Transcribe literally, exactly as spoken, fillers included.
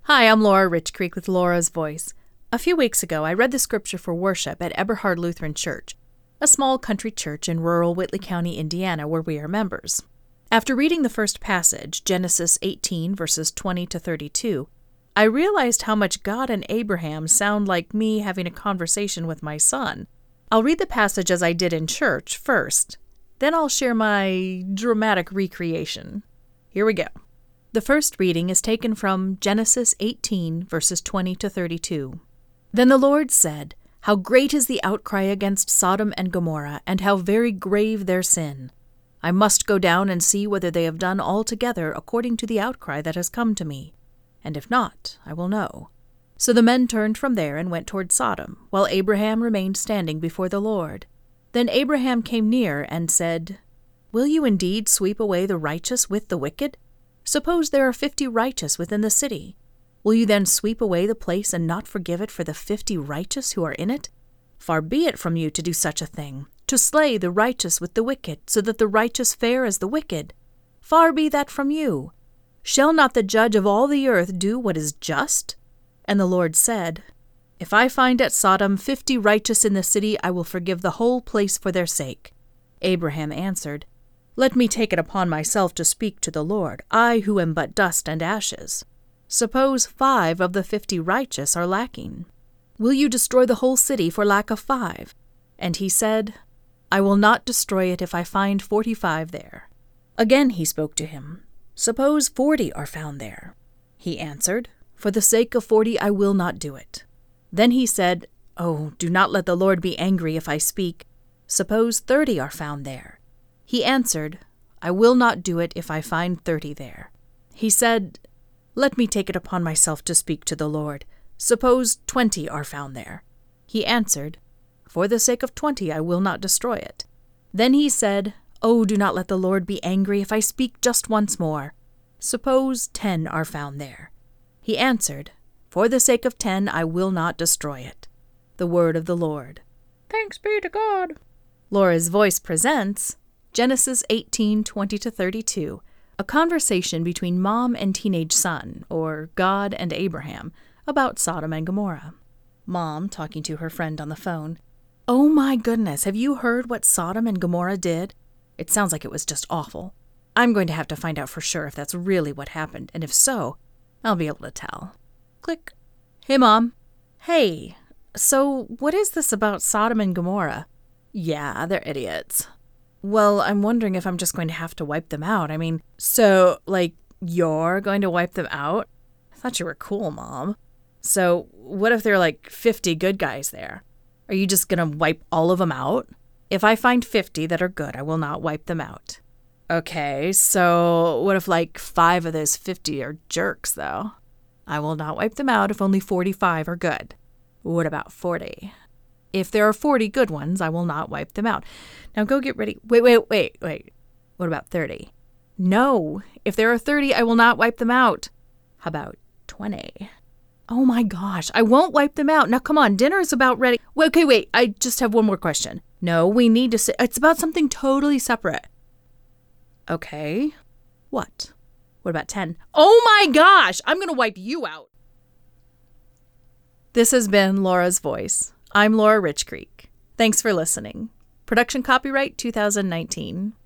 Hi, I'm Laura Rich Creek with Laura's Voice. A few weeks ago, I read the scripture for worship at Eberhard Lutheran Church, a small country church in rural Whitley County, Indiana, where we are members. After reading the first passage, Genesis eighteen, verses twenty to thirty-two, I realized how much God and Abraham sound like me having a conversation with my son. I'll read the passage as I did in church first, then I'll share my dramatic recreation. Here we go. The first reading is taken from Genesis eighteen, verses twenty to thirty-two. Then the Lord said, "How great is the outcry against Sodom and Gomorrah, and how very grave their sin! I must go down and see whether they have done altogether according to the outcry that has come to me. And if not, I will know." So the men turned from there and went toward Sodom, while Abraham remained standing before the Lord. Then Abraham came near and said, "Will you indeed sweep away the righteous with the wicked? Suppose there are fifty righteous within the city. Will you then sweep away the place and not forgive it for the fifty righteous who are in it? Far be it from you to do such a thing, to slay the righteous with the wicked, so that the righteous fare as the wicked. Far be that from you. Shall not the judge of all the earth do what is just?" And the Lord said, "If I find at Sodom fifty righteous in the city, I will forgive the whole place for their sake." Abraham answered, "Let me take it upon myself to speak to the Lord, I who am but dust and ashes. Suppose five of the fifty righteous are lacking. Will you destroy the whole city for lack of five?" And he said, "I will not destroy it if I find forty-five there." Again he spoke to him, "Suppose forty are found there." He answered, "For the sake of forty I will not do it." Then he said, "Oh, do not let the Lord be angry if I speak. Suppose thirty are found there." He answered, "I will not do it if I find thirty there." He said, "Let me take it upon myself to speak to the Lord. Suppose twenty are found there." He answered, "For the sake of twenty I will not destroy it." Then he said, "Oh, do not let the Lord be angry if I speak just once more. Suppose ten are found there." He answered, "For the sake of ten I will not destroy it." The word of the Lord. Thanks be to God. Laura's Voice presents Genesis eighteen, twenty to thirty-two, a conversation between mom and teenage son, or God and Abraham, about Sodom and Gomorrah. Mom, talking to her friend on the phone, "Oh my goodness, have you heard what Sodom and Gomorrah did? It sounds like it was just awful. I'm going to have to find out for sure if that's really what happened, and if so, I'll be able to tell." Click. "Hey, Mom." "Hey, so what is this about Sodom and Gomorrah?" "Yeah, they're idiots." "Well, I'm wondering if I'm just going to have to wipe them out. I mean, so, like, you're going to wipe them out? I thought you were cool, Mom. So, what if there are like fifty good guys there? Are you just going to wipe all of them out?" "If I find fifty that are good, I will not wipe them out." "Okay, so what if like five of those fifty are jerks, though?" "I will not wipe them out if only forty-five are good." "What about forty?" "If there are forty good ones, I will not wipe them out. Now go get ready." Wait, wait, wait, wait. "What about thirty?" "No. If there are thirty, I will not wipe them out." "How about twenty?" "Oh my gosh, I won't wipe them out. Now come on, dinner's about ready." Wait, okay, wait, I just have one more question. "No, we need to say, it's about something totally separate." "Okay. What?" "What about ten?" "Oh my gosh, I'm going to wipe you out." This has been Laura's Voice. I'm Laura Rich Creek. Thanks for listening. Production copyright two thousand nineteen.